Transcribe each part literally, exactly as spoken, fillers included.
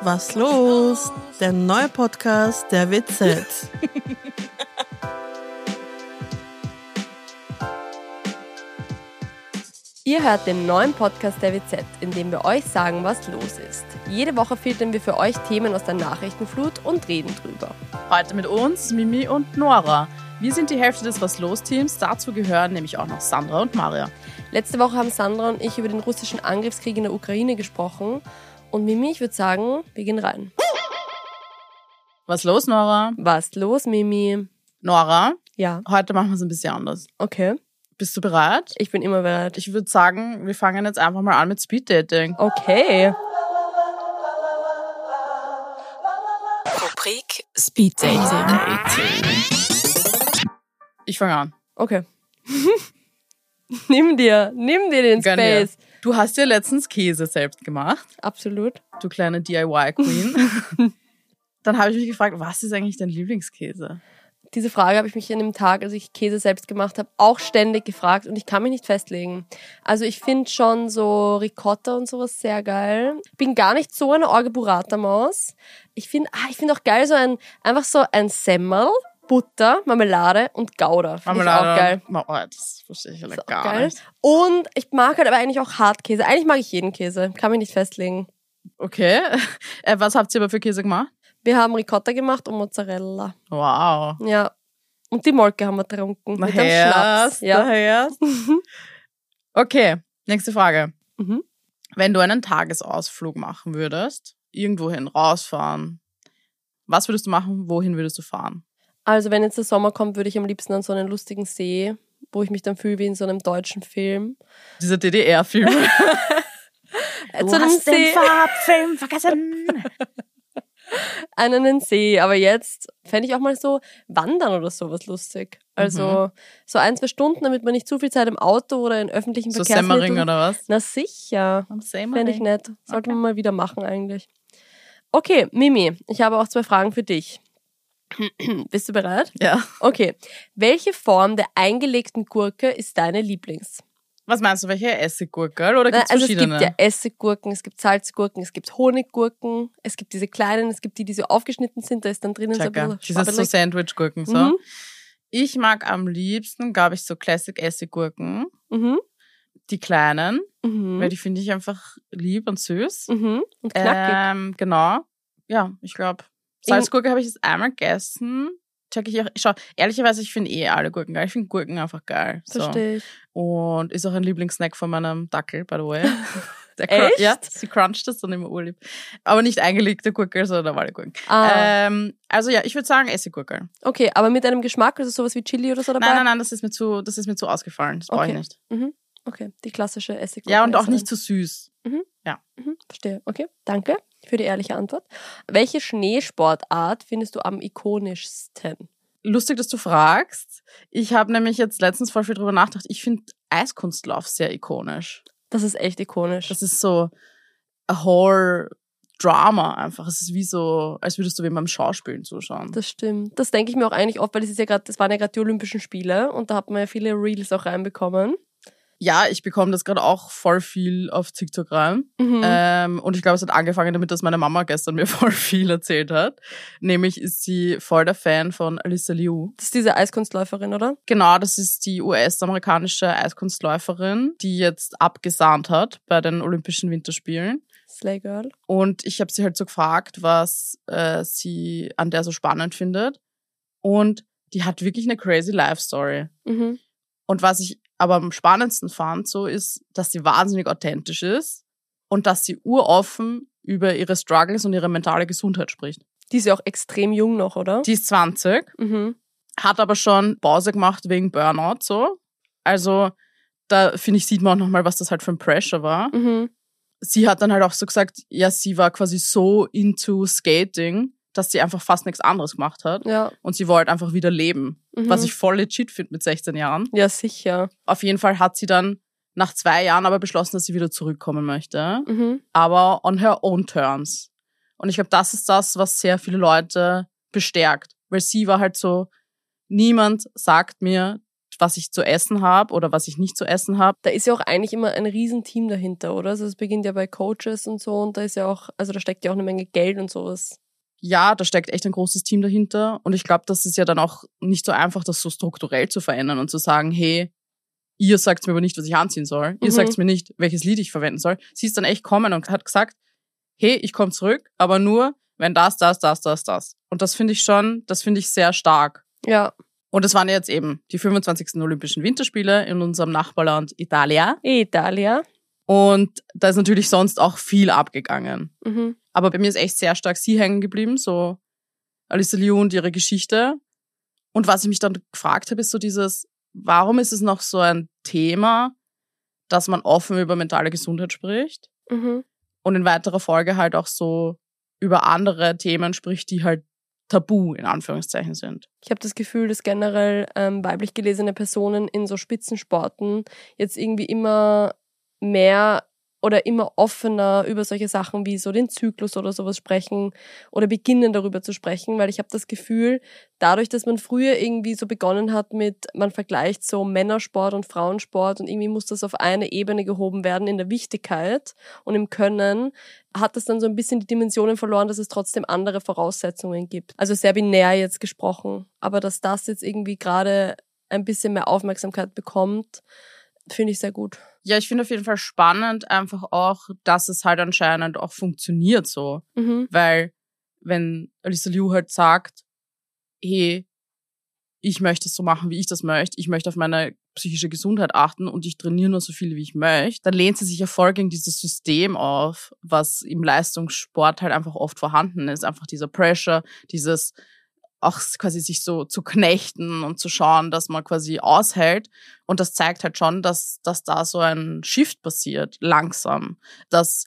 Was los? Der neue Podcast der W Z. Ihr hört den neuen Podcast der W Z, in dem wir euch sagen, was los ist. Jede Woche filtern wir für euch Themen aus der Nachrichtenflut und reden drüber. Heute mit uns, Mimi und Nora. Wir sind die Hälfte des Was los Teams. Dazu gehören nämlich auch noch Sandra und Maria. Letzte Woche haben Sandra und ich über den russischen Angriffskrieg in der Ukraine gesprochen. Und Mimi, ich würde sagen, wir gehen rein. Was los, Nora? Was los, Mimi? Nora, Ja, heute machen wir es ein bisschen anders. okay. Bist du bereit? Ich bin immer bereit. Ich würde sagen, wir fangen jetzt einfach mal an mit Speeddating. Okay. Rubrik Speed Dating. Ich fange an. Okay. nimm dir, nimm dir den Gönn dir. Space. Du hast ja letztens Käse selbst gemacht, Absolut. du kleine D I Y-Queen. Dann habe ich mich gefragt, was ist eigentlich dein Lieblingskäse? Diese Frage habe ich mich an dem Tag, als ich Käse selbst gemacht habe, auch ständig gefragt und ich kann mich nicht festlegen. Also ich finde schon so Ricotta und sowas sehr geil. Bin gar nicht so eine Orge-Burrata-Maus. Ich finde ah, ich finde auch geil so ein, einfach so ein Semmel, Butter, Marmelade und Gouda. Finde ich auch geil. Oh, das verstehe ich Ist auch gar geil. nicht. Und ich mag halt aber eigentlich auch Hartkäse. Eigentlich mag ich jeden Käse. Kann mich nicht festlegen. Okay. Äh, was habt ihr aber für Käse gemacht? Wir haben Ricotta gemacht und Mozzarella. Wow. Ja. Und die Molke haben wir getrunken. Na mit dem herrst, Schnaps. na Ja. herrst. Okay, nächste Frage. Mhm. Wenn du einen Tagesausflug machen würdest, irgendwohin rausfahren, was würdest du machen, wohin würdest du fahren? Also wenn jetzt der Sommer kommt, würde ich am liebsten an so einen lustigen See, wo ich mich dann fühle wie in so einem deutschen Film. Dieser D D R-Film. Äh, zu einem See, Farbfilm vergessen. an einen See. Aber jetzt fände ich auch mal so wandern oder sowas lustig. Also so ein, zwei Stunden, damit man nicht zu viel Zeit im Auto oder in öffentlichen So Verkehrsmitteln... Semmering oder was? Na sicher. Am Fände ich nett. Sollten Okay. wir mal wieder machen eigentlich. Okay, Mimi, ich habe auch zwei Fragen für dich. Bist du bereit? Ja. Okay. Welche Form der eingelegten Gurke ist deine Lieblings? Was meinst du, welche Essiggurke? Oder gibt's also es verschiedene? gibt ja Essiggurken, es gibt Salzgurken, es gibt Honiggurken, es gibt diese kleinen, es gibt die, die so aufgeschnitten sind, da ist dann drinnen Checker. so ein bisschen Diese so schwabbelig. Sandwich-Gurken. So. Mhm. Ich mag am liebsten, glaube ich, so Classic-Essiggurken. Mhm. Die kleinen, Mhm. weil die finde ich einfach lieb und süß. Mhm. Und knackig. Ähm, genau. Ja, ich glaube. Salzgurke habe ich jetzt einmal gegessen. Check ich auch. Schau, ehrlicherweise, ich finde eh alle Gurken geil. Ich finde Gurken einfach geil. So. Verstehe ich. Und ist auch ein Lieblingssnack von meinem Dackel, by the way. Der Echt? Ja, sie cruncht das dann immer urlieb. Aber nicht eingelegte Gurke, sondern normale Gurken. Ah. Ähm, also ja, ich würde sagen Essiggurke. Okay, aber mit einem Geschmack, also sowas wie Chili oder so dabei? Nein, nein, nein, das ist mir zu, das ist mir zu ausgefallen. Das brauche ich Okay. nicht. Mhm. Okay, die klassische Essiggurke. Ja, und auch ist nicht ein- zu süß. Mhm, verstehe. Okay, danke für die ehrliche Antwort. Welche Schneesportart findest du am ikonischsten? Lustig, dass du fragst. Ich habe nämlich jetzt letztens voll viel drüber nachgedacht. Ich finde Eiskunstlauf sehr ikonisch. Das ist echt ikonisch. Das ist so a whole Drama einfach. Es ist wie so, als würdest du wem beim Schauspielen zuschauen. Das stimmt. Das denke ich mir auch eigentlich oft, weil es ist ja gerade, das waren ja gerade die Olympischen Spiele und da hat man ja viele Reels auch reinbekommen. Ja, ich bekomme das gerade auch voll viel auf TikTok rein. Mhm. Ähm, und ich glaube, es hat angefangen damit, dass meine Mama gestern mir voll viel erzählt hat. Nämlich ist sie voll der Fan von Alyssa Liu. Das ist diese Eiskunstläuferin, oder? Genau, das ist die U S-amerikanische Eiskunstläuferin, die jetzt abgesahnt hat bei den Olympischen Winterspielen. Slay Girl. Und ich habe sie halt so gefragt, was äh, sie an der so spannend findet. Und die hat wirklich eine crazy Life Story. Mhm. Und was ich aber am spannendsten fand, so ist, dass sie wahnsinnig authentisch ist und dass sie uroffen über ihre Struggles und ihre mentale Gesundheit spricht. Die ist ja auch extrem jung noch, oder? Die ist zwanzig, Mhm. hat aber schon Pause gemacht wegen Burnout, so. Also, da finde ich, sieht man auch nochmal, was das halt für ein Pressure war. Mhm. Sie hat dann halt auch so gesagt, ja, sie war quasi so into Skating, dass sie einfach fast nichts anderes gemacht hat. Ja. Und sie wollte einfach wieder leben. Mhm. Was ich voll legit finde mit sechzehn Jahren. Ja, sicher. Auf jeden Fall hat sie dann nach zwei Jahren aber beschlossen, dass sie wieder zurückkommen möchte. Mhm. Aber on her own terms. Und ich glaube, das ist das, was sehr viele Leute bestärkt. Weil sie war halt so, niemand sagt mir, was ich zu essen habe oder was ich nicht zu essen habe. Da ist ja auch eigentlich immer ein Riesenteam dahinter, oder? Also es beginnt ja bei Coaches und so und da ist ja auch, also da steckt ja auch eine Menge Geld und sowas. Ja, da steckt echt ein großes Team dahinter und ich glaube, das ist ja dann auch nicht so einfach, das so strukturell zu verändern und zu sagen, hey, ihr sagt mir aber nicht, was ich anziehen soll. Mhm. Ihr sagt mir nicht, welches Lied ich verwenden soll. Sie ist dann echt kommen und hat gesagt, hey, ich komme zurück, aber nur, wenn das, das, das, das, das. Und das finde ich schon, das finde ich sehr stark. Ja. Und es waren jetzt eben die fünfundzwanzigsten Olympischen Winterspiele in unserem Nachbarland Italia. Italia. Und da ist natürlich sonst auch viel abgegangen. Mhm. Aber bei mir ist echt sehr stark sie hängen geblieben, so Alyssa Liu und ihre Geschichte. Und was ich mich dann gefragt habe, ist so dieses, warum ist es noch so ein Thema, dass man offen über mentale Gesundheit spricht Mhm. und in weiterer Folge halt auch so über andere Themen spricht, die halt tabu in Anführungszeichen sind. Ich habe das Gefühl, dass generell ähm, weiblich gelesene Personen in so Spitzensporten jetzt irgendwie immer mehr oder immer offener über solche Sachen wie so den Zyklus oder sowas sprechen oder beginnen darüber zu sprechen, weil ich habe das Gefühl, dadurch, dass man früher irgendwie so begonnen hat mit, man vergleicht so Männersport und Frauensport und irgendwie muss das auf eine Ebene gehoben werden in der Wichtigkeit und im Können, hat das dann so ein bisschen die Dimensionen verloren, dass es trotzdem andere Voraussetzungen gibt. Also sehr binär jetzt gesprochen, aber dass das jetzt irgendwie gerade ein bisschen mehr Aufmerksamkeit bekommt, finde ich sehr gut. Ja, ich finde auf jeden Fall spannend einfach auch, dass es halt anscheinend auch funktioniert so. Mhm. Weil wenn Alyssa Liu halt sagt, hey, ich möchte es so machen, wie ich das möchte, ich möchte auf meine psychische Gesundheit achten und ich trainiere nur so viel, wie ich möchte, dann lehnt sie sich ja voll gegen dieses System auf, was im Leistungssport halt einfach oft vorhanden ist. Einfach dieser Pressure, dieses auch quasi sich so zu knechten und zu schauen, dass man quasi aushält. Und das zeigt halt schon, dass, dass da so ein Shift passiert, langsam. Dass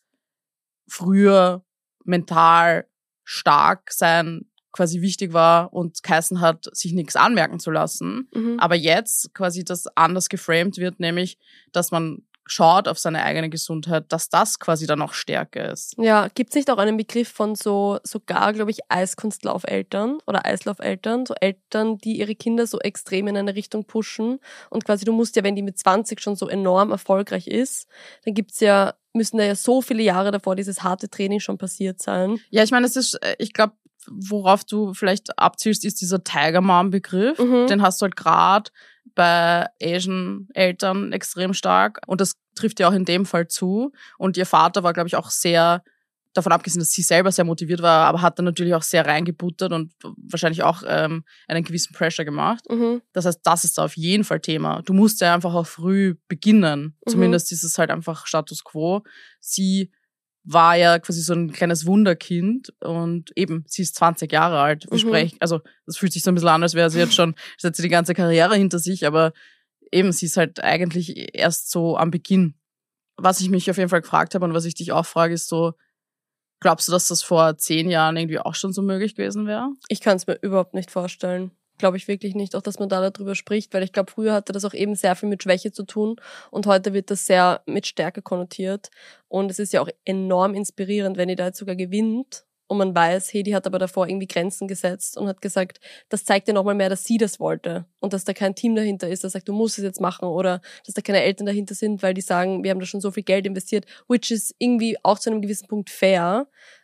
früher mental stark sein quasi wichtig war und geheißen hat, sich nichts anmerken zu lassen. Mhm. Aber jetzt quasi das anders geframed wird, nämlich, dass man schaut auf seine eigene Gesundheit, dass das quasi dann auch Stärke ist. Ja, gibt's nicht auch einen Begriff von so sogar, glaube ich, Eiskunstlaufeltern oder Eislaufeltern, so Eltern, die ihre Kinder so extrem in eine Richtung pushen und quasi du musst ja, wenn die mit zwanzig schon so enorm erfolgreich ist, dann gibt's ja, müssen da ja so viele Jahre davor dieses harte Training schon passiert sein. Ja, ich meine, es ist, ich glaube, worauf du vielleicht abzielst, ist dieser Tiger Mom Begriff. Mhm. Den hast du halt gerade bei Asian Eltern extrem stark und das trifft ja auch in dem Fall zu. Und ihr Vater war, glaube ich, auch sehr, davon abgesehen, dass sie selber sehr motiviert war, aber hat dann natürlich auch sehr reingebuttert und wahrscheinlich auch ähm, einen gewissen Pressure gemacht. Mhm. Das heißt, das ist da auf jeden Fall Thema. Du musst ja einfach auch früh beginnen. Mhm. Zumindest ist es halt einfach Status Quo. Sie war ja quasi so ein kleines Wunderkind und eben, sie ist zwanzig Jahre alt. Wir Mhm. sprechen, also das fühlt sich so ein bisschen an, als wäre sie jetzt schon, als hätte sie die ganze Karriere hinter sich, aber eben, sie ist halt eigentlich erst so am Beginn. Was ich mich auf jeden Fall gefragt habe und was ich dich auch frage, ist so, glaubst du, dass das vor zehn Jahren irgendwie auch schon so möglich gewesen wäre? Ich kann es mir überhaupt nicht vorstellen. Glaube ich wirklich nicht, auch dass man da darüber spricht, weil ich glaube, früher hatte das auch eben sehr viel mit Schwäche zu tun und heute wird das sehr mit Stärke konnotiert und es ist ja auch enorm inspirierend, wenn die da jetzt sogar gewinnt und man weiß, hey, die hat aber davor irgendwie Grenzen gesetzt und hat gesagt, das zeigt ja nochmal mehr, dass sie das wollte und dass da kein Team dahinter ist, das sagt, du musst es jetzt machen oder dass da keine Eltern dahinter sind, weil die sagen, wir haben da schon so viel Geld investiert, which is irgendwie auch zu einem gewissen Punkt fair,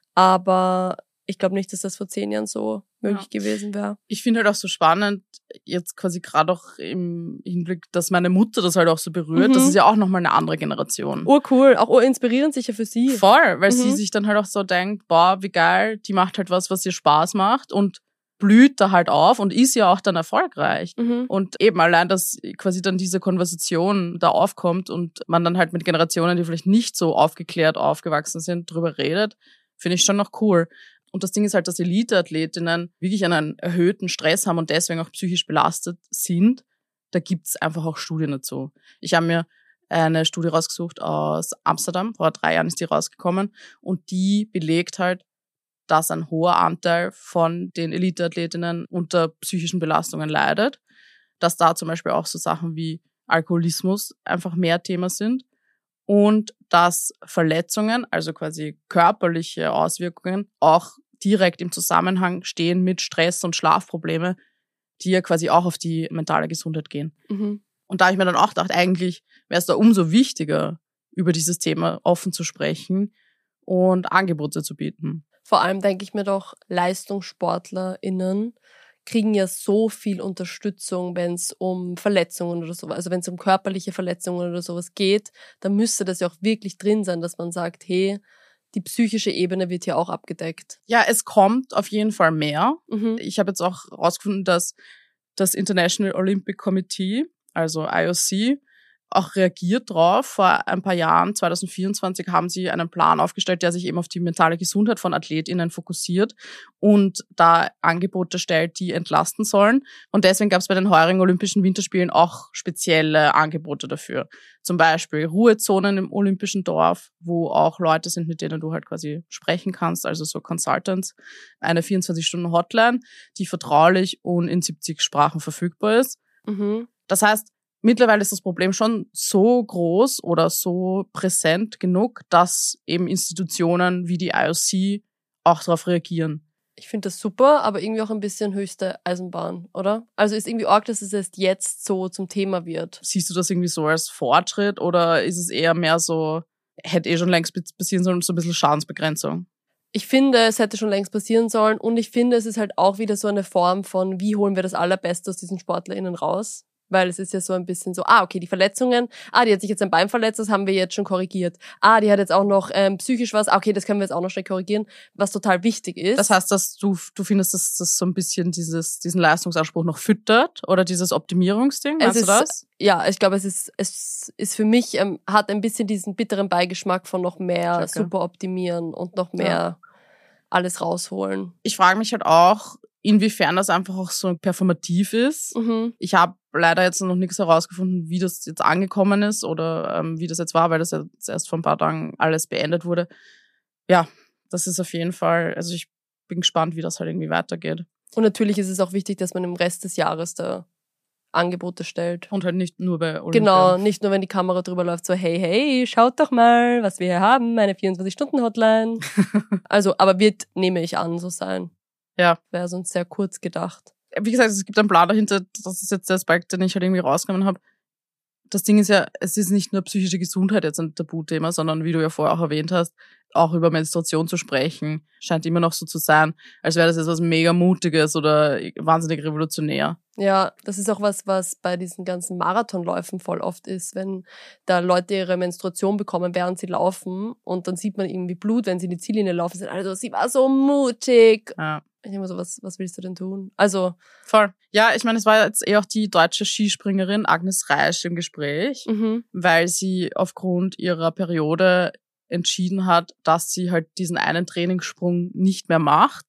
aber ich glaube nicht, dass das vor zehn Jahren so möglich ja. gewesen wäre. Ich finde halt auch so spannend, jetzt quasi gerade auch im Hinblick, dass meine Mutter das halt auch so berührt. Mhm. Das ist ja auch nochmal eine andere Generation. Urcool, auch urinspirierend sicher für sie. Voll, weil mhm. sie sich dann halt auch so denkt, boah, wie geil, die macht halt was, was ihr Spaß macht und blüht da halt auf und ist ja auch dann erfolgreich. Mhm. Und eben allein, dass quasi dann diese Konversation da aufkommt und man dann halt mit Generationen, die vielleicht nicht so aufgeklärt aufgewachsen sind, drüber redet, finde ich schon noch cool. Und das Ding ist halt, dass Elite-Athletinnen wirklich einen erhöhten Stress haben und deswegen auch psychisch belastet sind. Da gibt's einfach auch Studien dazu. Ich habe mir eine Studie rausgesucht aus Amsterdam, vor drei Jahren ist die rausgekommen und die belegt halt, dass ein hoher Anteil von den Elite-Athletinnen unter psychischen Belastungen leidet. Dass da zum Beispiel auch so Sachen wie Alkoholismus einfach mehr Thema sind. Und dass Verletzungen, also quasi körperliche Auswirkungen, auch direkt im Zusammenhang stehen mit Stress und Schlafprobleme, die ja quasi auch auf die mentale Gesundheit gehen. Mhm. Und da habe ich mir dann auch gedacht, eigentlich wäre es da umso wichtiger, über dieses Thema offen zu sprechen und Angebote zu bieten. Vor allem denke ich mir doch, LeistungssportlerInnen kriegen ja so viel Unterstützung, wenn es um Verletzungen oder sowas, also wenn es um körperliche Verletzungen oder sowas geht, dann müsste das ja auch wirklich drin sein, dass man sagt, hey, die psychische Ebene wird hier auch abgedeckt. Ja, es kommt auf jeden Fall mehr. Mhm. Ich habe jetzt auch herausgefunden, dass das International Olympic Committee, also I O C, auch reagiert drauf. Vor ein paar Jahren, zwanzig vierundzwanzig, haben sie einen Plan aufgestellt, der sich eben auf die mentale Gesundheit von AthletInnen fokussiert und da Angebote stellt, die entlasten sollen. Und deswegen gab es bei den heurigen Olympischen Winterspielen auch spezielle Angebote dafür. Zum Beispiel Ruhezonen im Olympischen Dorf, wo auch Leute sind, mit denen du halt quasi sprechen kannst, also so Consultants. Eine vierundzwanzig-Stunden-Hotline, die vertraulich und in siebzig Sprachen verfügbar ist. Mhm. Das heißt, mittlerweile ist das Problem schon so groß oder so präsent genug, dass eben Institutionen wie die I O C auch darauf reagieren. Ich finde das super, aber irgendwie auch ein bisschen höchste Eisenbahn, oder? Also ist irgendwie arg, dass es erst jetzt so zum Thema wird. Siehst du das irgendwie so als Fortschritt oder ist es eher mehr so, hätte eh schon längst passieren sollen, so ein bisschen Schadensbegrenzung? Ich finde, es hätte schon längst passieren sollen und ich finde, es ist halt auch wieder so eine Form von, wie holen wir das Allerbeste aus diesen SportlerInnen raus? Weil es ist ja so ein bisschen so, ah, okay, die Verletzungen, ah, die hat sich jetzt ein Bein verletzt, das haben wir jetzt schon korrigiert. Ah, die hat jetzt auch noch ähm, psychisch was, ah, okay, das können wir jetzt auch noch schnell korrigieren, was total wichtig ist. Das heißt, dass du du findest, dass das so ein bisschen dieses diesen Leistungsanspruch noch füttert oder dieses Optimierungsding, meinst es du ist, das? Ja, ich glaube, es ist es ist für mich, ähm, hat ein bisschen diesen bitteren Beigeschmack von noch mehr Okay. super optimieren und noch mehr Ja. alles rausholen. Ich frage mich halt auch, inwiefern das einfach auch so performativ ist. Mhm. Ich habe leider jetzt noch nichts herausgefunden, wie das jetzt angekommen ist oder ähm, wie das jetzt war, weil das jetzt erst vor ein paar Tagen alles beendet wurde. Ja, das ist auf jeden Fall, also ich bin gespannt, wie das halt irgendwie weitergeht. Und natürlich ist es auch wichtig, dass man im Rest des Jahres da Angebote stellt. Und halt nicht nur bei Olympia. Genau, nicht nur, wenn die Kamera drüber läuft, so hey, hey, schaut doch mal, was wir hier haben, meine vierundzwanzig-Stunden-Hotline. Also, aber wird, nehme ich an, so sein. Ja. Wäre sonst sehr kurz gedacht. Wie gesagt, es gibt einen Plan dahinter, das ist jetzt der Aspekt, den ich halt irgendwie rausgenommen habe. Das Ding ist ja, es ist nicht nur psychische Gesundheit jetzt ein Tabuthema, sondern wie du ja vorher auch erwähnt hast, auch über Menstruation zu sprechen, scheint immer noch so zu sein, als wäre das jetzt was mega Mutiges oder wahnsinnig revolutionär. Ja, das ist auch was, was bei diesen ganzen Marathonläufen voll oft ist, wenn da Leute ihre Menstruation bekommen, während sie laufen und dann sieht man irgendwie Blut, wenn sie in die Ziellinie laufen, sind also sie war so mutig. Ja. Ich denke mir so, was, was willst du denn tun? Also, Voll. Ja, ich meine, es war jetzt eh auch die deutsche Skispringerin Agnes Reisch im Gespräch, mhm. weil sie aufgrund ihrer Periode entschieden hat, dass sie halt diesen einen Trainingssprung nicht mehr macht.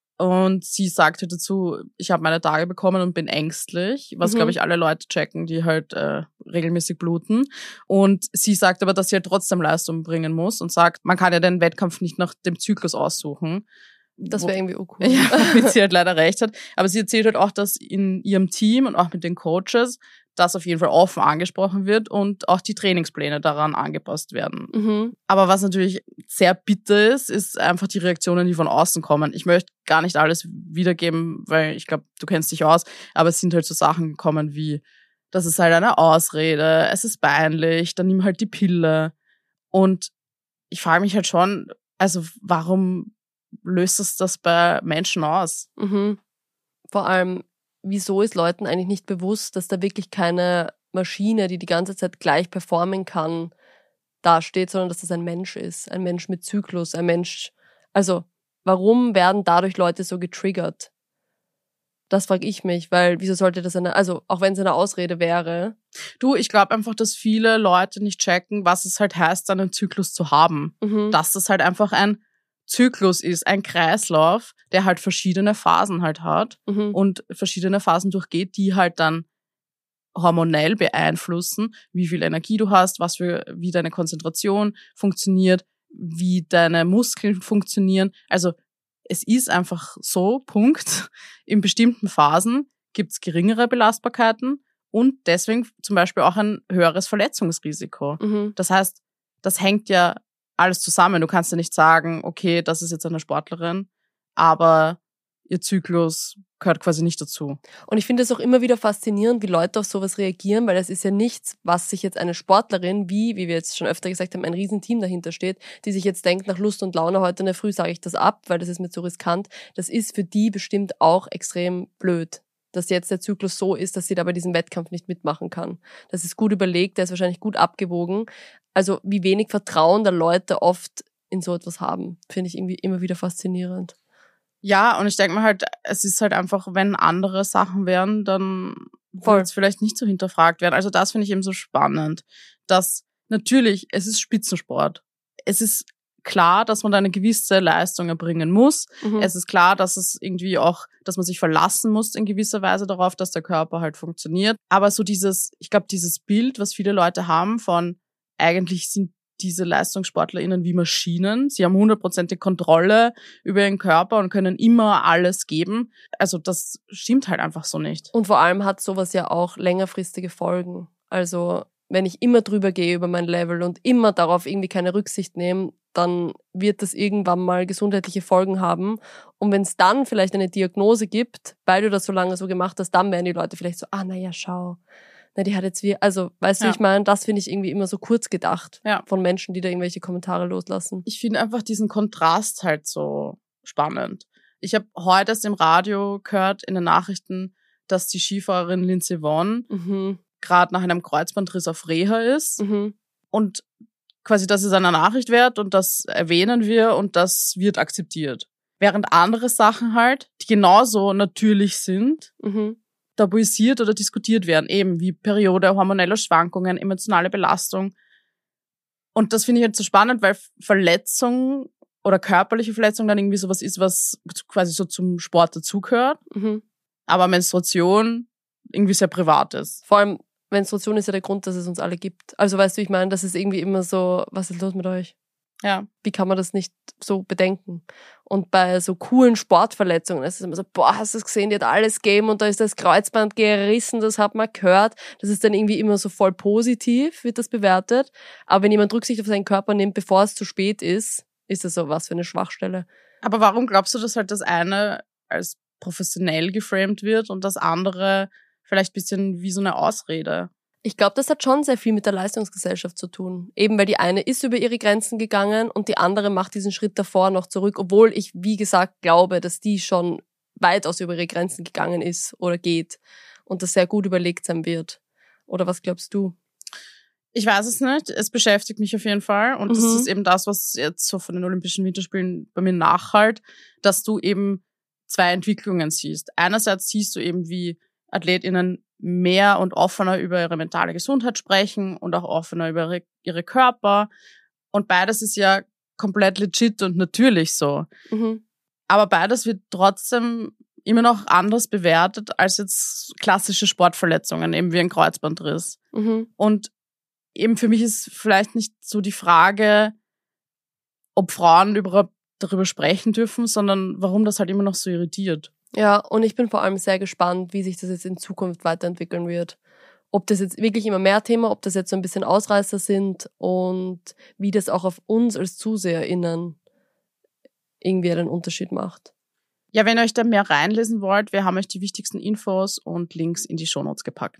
Und sie sagte dazu, ich habe meine Tage bekommen und bin ängstlich, was, Mhm. glaube ich, alle Leute checken, die halt äh, regelmäßig bluten. Und sie sagt aber, dass sie halt trotzdem Leistung bringen muss und sagt, man kann ja den Wettkampf nicht nach dem Zyklus aussuchen. Das Wo- wäre irgendwie uncool. Ja, womit sie halt leider recht hat. Aber sie erzählt halt auch, dass in ihrem Team und auch mit den Coaches das auf jeden Fall offen angesprochen wird und auch die Trainingspläne daran angepasst werden. Mhm. Aber was natürlich sehr bitter ist, ist einfach die Reaktionen, die von außen kommen. Ich möchte gar nicht alles wiedergeben, weil ich glaube, du kennst dich aus, aber es sind halt so Sachen gekommen wie, das ist halt eine Ausrede, es ist peinlich, dann nimm halt die Pille. Und ich frage mich halt schon, also warum löst es das bei Menschen aus? Mhm. Vor allem, wieso ist Leuten eigentlich nicht bewusst, dass da wirklich keine Maschine, die die ganze Zeit gleich performen kann, dasteht, sondern dass das ein Mensch ist. Ein Mensch mit Zyklus, ein Mensch. Also, warum werden dadurch Leute so getriggert? Das frage ich mich, weil wieso sollte das eine, also auch wenn es eine Ausrede wäre. Du, ich glaube einfach, dass viele Leute nicht checken, was es halt heißt, einen Zyklus zu haben. Mhm. Dass das halt einfach ein Zyklus ist, ein Kreislauf, der halt verschiedene Phasen halt hat Mhm. und verschiedene Phasen durchgeht, die halt dann hormonell beeinflussen, wie viel Energie du hast, was für, wie deine Konzentration funktioniert, wie deine Muskeln funktionieren. Also es ist einfach so, Punkt. In bestimmten Phasen gibt's geringere Belastbarkeiten und deswegen zum Beispiel auch ein höheres Verletzungsrisiko. Mhm. Das heißt, das hängt ja alles zusammen. Du kannst ja nicht sagen, okay, das ist jetzt eine Sportlerin, aber ihr Zyklus gehört quasi nicht dazu. Und ich finde es auch immer wieder faszinierend, wie Leute auf sowas reagieren, weil das ist ja nichts, was sich jetzt eine Sportlerin, wie, wie wir jetzt schon öfter gesagt haben, ein Riesenteam dahinter steht, die sich jetzt denkt, nach Lust und Laune heute in der Früh sage ich das ab, weil das ist mir zu riskant. Das ist für die bestimmt auch extrem blöd, dass jetzt der Zyklus so ist, dass sie da bei diesem Wettkampf nicht mitmachen kann. Das ist gut überlegt, der ist wahrscheinlich gut abgewogen. Also wie wenig Vertrauen da Leute oft in so etwas haben, finde ich irgendwie immer wieder faszinierend. Ja, und ich denke mir halt, es ist halt einfach, wenn andere Sachen wären, dann würde es vielleicht nicht so hinterfragt werden. Also das finde ich eben so spannend, dass natürlich, es ist Spitzensport. Es ist klar, dass man da eine gewisse Leistung erbringen muss. Mhm. Es ist klar, dass es irgendwie auch, dass man sich verlassen muss in gewisser Weise darauf, dass der Körper halt funktioniert. Aber so dieses, ich glaube, dieses Bild, was viele Leute haben von, eigentlich sind diese LeistungssportlerInnen wie Maschinen. Sie haben hundertprozentige Kontrolle über ihren Körper und können immer alles geben. Also das stimmt halt einfach so nicht. Und vor allem hat sowas ja auch längerfristige Folgen. Also wenn ich immer drüber gehe über mein Level und immer darauf irgendwie keine Rücksicht nehme, dann wird das irgendwann mal gesundheitliche Folgen haben. Und wenn es dann vielleicht eine Diagnose gibt, weil du das so lange so gemacht hast, dann werden die Leute vielleicht so, ah, naja, schau. Na, die hat jetzt wie, also, weißt ja. du, ich meine, das finde ich irgendwie immer so kurz gedacht ja. von Menschen, die da irgendwelche Kommentare loslassen. Ich finde einfach diesen Kontrast halt so spannend. Ich habe heute erst im Radio gehört, in den Nachrichten, dass die Skifahrerin Lindsey Vonn mhm. gerade nach einem Kreuzbandriss auf Reha ist. Mhm. Und quasi, das ist eine Nachricht wert und das erwähnen wir und das wird akzeptiert. Während andere Sachen halt, die genauso natürlich sind, mhm. tabuisiert oder diskutiert werden, eben wie Periode, hormonelle Schwankungen, emotionale Belastung. Und das finde ich halt so spannend, weil Verletzung oder körperliche Verletzung dann irgendwie sowas ist, was quasi so zum Sport dazugehört. Mhm. Aber Menstruation irgendwie sehr privat ist. Vor allem Menstruation ist ja der Grund, dass es uns alle gibt. Also weißt du, ich meine, das ist irgendwie immer so, was ist los mit euch? Ja. Wie kann man das nicht so bedenken? Und bei so coolen Sportverletzungen ist es immer so, boah, hast du das gesehen, die hat alles gegeben und da ist das Kreuzband gerissen, das hat man gehört. Das ist dann irgendwie immer so voll positiv, wird das bewertet. Aber wenn jemand Rücksicht auf seinen Körper nimmt, bevor es zu spät ist, ist das so, was für eine Schwachstelle. Aber warum glaubst du, dass halt das eine als professionell geframed wird und das andere vielleicht ein bisschen wie so eine Ausrede? Ich glaube, das hat schon sehr viel mit der Leistungsgesellschaft zu tun. Eben weil die eine ist über ihre Grenzen gegangen und die andere macht diesen Schritt davor noch zurück, obwohl ich, wie gesagt, glaube, dass die schon weitaus über ihre Grenzen gegangen ist oder geht und das sehr gut überlegt sein wird. Oder was glaubst du? Ich weiß es nicht. Es beschäftigt mich auf jeden Fall. Und das Mhm. ist eben das, was jetzt so von den Olympischen Winterspielen bei mir nachhalt, dass du eben zwei Entwicklungen siehst. Einerseits siehst du eben, wie AthletInnen mehr und offener über ihre mentale Gesundheit sprechen und auch offener über ihre, ihre Körper. Und beides ist ja komplett legit und natürlich so. Mhm. Aber beides wird trotzdem immer noch anders bewertet als jetzt klassische Sportverletzungen, eben wie ein Kreuzbandriss. Mhm. Und eben für mich ist vielleicht nicht so die Frage, ob Frauen überhaupt darüber sprechen dürfen, sondern warum das halt immer noch so irritiert. Ja, und ich bin vor allem sehr gespannt, wie sich das jetzt in Zukunft weiterentwickeln wird. Ob das jetzt wirklich immer mehr Thema, ob das jetzt so ein bisschen Ausreißer sind und wie das auch auf uns als ZuseherInnen irgendwie einen Unterschied macht. Ja, wenn ihr euch da mehr reinlesen wollt, wir haben euch die wichtigsten Infos und Links in die Shownotes gepackt.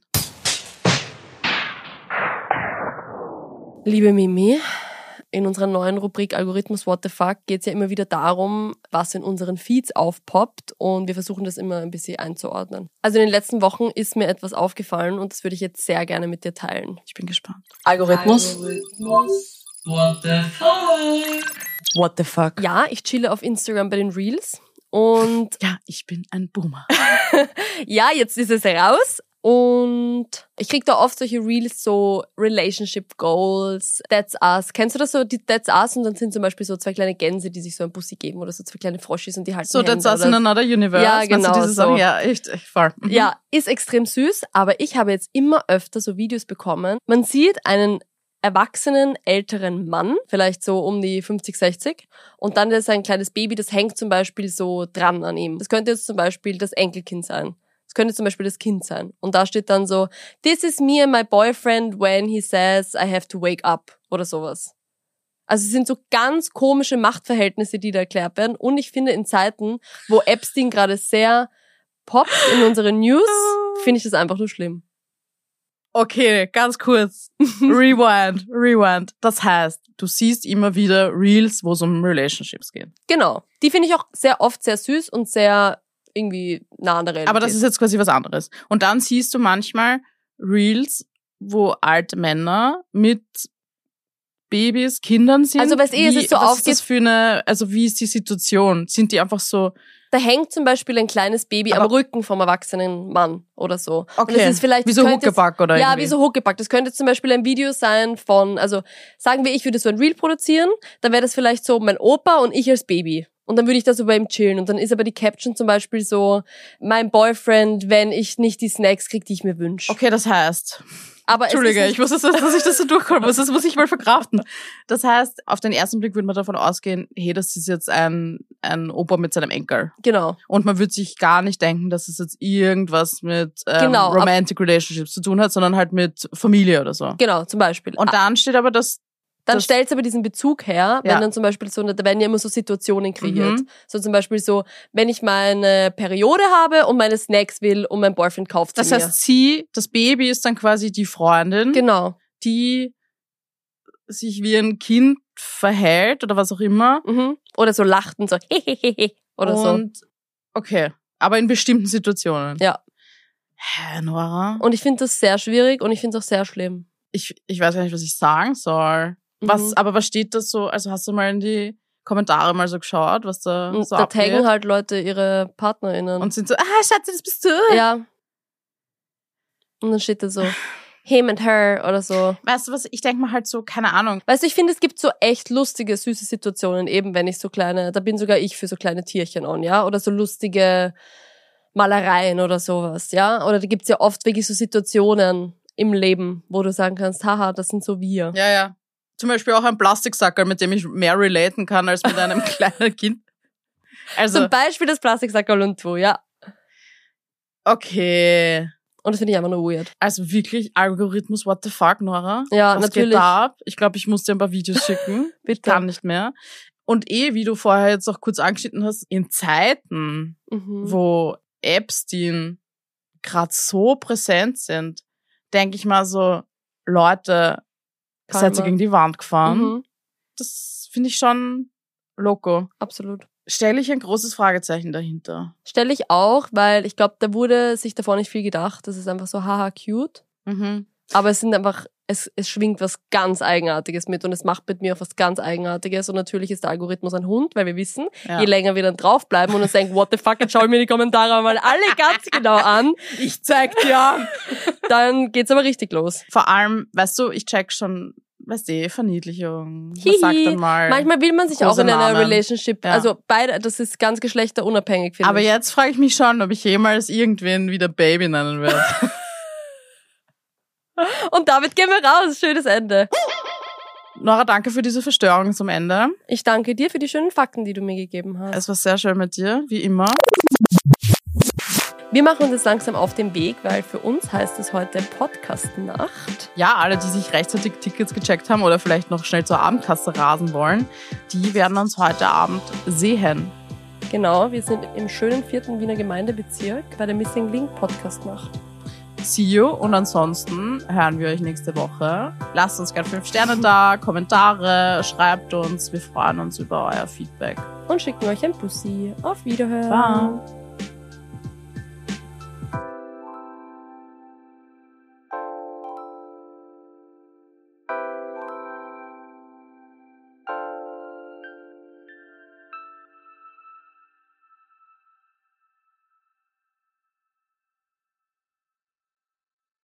Liebe Mimi, in unserer neuen Rubrik Algorithmus What the Fuck geht es ja immer wieder darum, was in unseren Feeds aufpoppt und wir versuchen das immer ein bisschen einzuordnen. Also in den letzten Wochen ist mir etwas aufgefallen und das würde ich jetzt sehr gerne mit dir teilen. Ich bin gespannt. Algorithmus. Algorithmus. What the fuck? What the fuck? Ja, ich chille auf Instagram bei den Reels und Ja, ich bin ein Boomer. ja, jetzt ist es raus. Und ich krieg da oft solche Reels, so Relationship Goals, That's Us. Kennst du das so, die That's Us? Und dann sind zum Beispiel so zwei kleine Gänse, die sich so ein Bussi geben oder so zwei kleine Froschis und die halten So, Hände. That's Us in another universe. Ja, Meinst du genau diese so. Sachen? Ja, echt, echt voll. Mhm. Ja, ist extrem süß, aber ich habe jetzt immer öfter so Videos bekommen. Man sieht einen erwachsenen, älteren Mann, vielleicht so um die fünfzig, sechzig, und dann ist ein kleines Baby, das hängt zum Beispiel so dran an ihm. Das könnte jetzt zum Beispiel das Enkelkind sein. Das könnte zum Beispiel das Kind sein. Und da steht dann so, this is me and my boyfriend when he says I have to wake up oder sowas. Also es sind so ganz komische Machtverhältnisse, die da erklärt werden. Und ich finde, in Zeiten, wo Epstein gerade sehr poppt in unseren News, finde ich das einfach nur schlimm. Okay, ganz kurz. Rewind, rewind. Das heißt, du siehst immer wieder Reels, wo es um Relationships geht. Genau. Die finde ich auch sehr oft sehr süß und sehr irgendwie nah an der Realität. Aber das ist jetzt quasi was anderes. Und dann siehst du manchmal Reels, wo alte Männer mit Babys, Kindern sind. Also, weißt du, es Wie- ist so was ist das aufge- für eine, also wie ist die Situation? Sind die einfach so, Da hängt zum Beispiel ein kleines Baby am Aber- Rücken vom erwachsenen Mann oder so. Und okay, das ist vielleicht, wie so das könnte jetzt- Huckepack oder Ja, irgendwie? wie so Huckepack. Das könnte zum Beispiel ein Video sein von, also sagen wir, ich würde so ein Reel produzieren, dann wäre das vielleicht so mein Opa und ich als Baby. Und dann würde ich da so bei ihm chillen. Und dann ist aber die Caption zum Beispiel so, mein Boyfriend, wenn ich nicht die Snacks kriege, die ich mir wünsche. Okay, das heißt, Aber Entschuldige, es ist ich muss, das, dass ich das so durchkommen muss, das muss ich mal verkraften. Das heißt, auf den ersten Blick würde man davon ausgehen, hey, das ist jetzt ein, ein Opa mit seinem Enkel. Genau. Und man würde sich gar nicht denken, dass es jetzt irgendwas mit ähm, Genau, ab- Romantic Relationships zu tun hat, sondern halt mit Familie oder so. Genau, zum Beispiel. Und dann steht aber das, Dann das- stellt aber diesen Bezug her, wenn Ja. dann zum Beispiel so, da werden ja immer so Situationen kreiert. Mhm. So zum Beispiel so, wenn ich meine Periode habe und meine Snacks will und mein Boyfriend kauft sie das mir. heißt, sie, das Baby ist dann quasi die Freundin, Genau. die sich wie ein Kind verhält oder was auch immer. Mhm. Oder so lacht und so, hehehehe. Oder so. Und, okay, aber in bestimmten Situationen. Ja. Hä, Nora? Und ich finde das sehr schwierig und ich finde es auch sehr schlimm. Ich, ich weiß gar nicht, was ich sagen soll. Was, Mhm. aber was steht da so? Also hast du mal in die Kommentare mal so geschaut, was da Und so da abgeht? taggen halt Leute ihre PartnerInnen. Und sind so, ah, Schatzi, das bist du. ja. Und dann steht da so, him and her oder so. Weißt du was, ich denke mal halt so, keine Ahnung. Weißt du, ich finde, es gibt so echt lustige, süße Situationen, eben wenn ich so kleine, da bin sogar ich für so kleine Tierchen on, ja? Oder so lustige Malereien oder sowas, ja? Oder da gibt's ja oft wirklich so Situationen im Leben, wo du sagen kannst, haha, das sind so wir. Ja, ja. Zum Beispiel auch ein Plastiksackerl, mit dem ich mehr relaten kann als mit einem kleinen Kind. Also, Zum Beispiel das Plastiksackerl und du, ja. okay. Und das finde ich einfach nur weird. Also wirklich, Algorithmus, what the fuck, Nora? Ja, Was natürlich. geht da ab? Ich glaube, ich muss dir ein paar Videos schicken. Bitte. Kann nicht mehr. Und eh, wie du vorher jetzt auch kurz angeschnitten hast, in Zeiten, Mhm. wo Epstein gerade so präsent sind, denke ich mal so, Leute, Karma. seid ihr gegen die Wand gefahren? Mhm. Das finde ich schon loco. Absolut. Stelle ich ein großes Fragezeichen dahinter. Stelle ich auch, weil ich glaube, da wurde sich davor nicht viel gedacht. Das ist einfach so haha cute. Mhm. Aber es sind einfach, es, es schwingt was ganz Eigenartiges mit und es macht mit mir auch was ganz Eigenartiges. Und natürlich ist der Algorithmus ein Hund, weil wir wissen, Ja. je länger wir dann draufbleiben und uns denken, what the fuck, jetzt schau ich mir die Kommentare mal alle ganz genau an, Ich zeig dir an. dann geht's aber richtig los. Vor allem, weißt du, ich check schon, weißt du, Verniedlichung. Man Hihi. sagt dann mal. Manchmal will man sich auch große in einer Namen. Relationship, Ja. also beide, das ist ganz geschlechterunabhängig, finde Aber ich. jetzt frage ich mich schon, ob ich jemals irgendwen wieder Baby nennen werde. Und damit gehen wir raus. Schönes Ende. Nora, danke für diese Verstörung zum Ende. Ich danke dir für die schönen Fakten, die du mir gegeben hast. Es war sehr schön mit dir, wie immer. Wir machen uns jetzt langsam auf den Weg, weil für uns heißt es heute Podcast-Nacht. Ja, alle, die sich rechtzeitig Tickets gecheckt haben oder vielleicht noch schnell zur Abendkasse rasen wollen, die werden uns heute Abend sehen. Genau, wir sind im schönen vierten Wiener Gemeindebezirk bei der Missing Link Podcast-Nacht. See you und ansonsten hören wir euch nächste Woche. Lasst uns gerne fünf Sterne da, Kommentare, schreibt uns. Wir freuen uns über euer Feedback. Und schicken euch ein Bussi. Auf Wiederhören. Bye.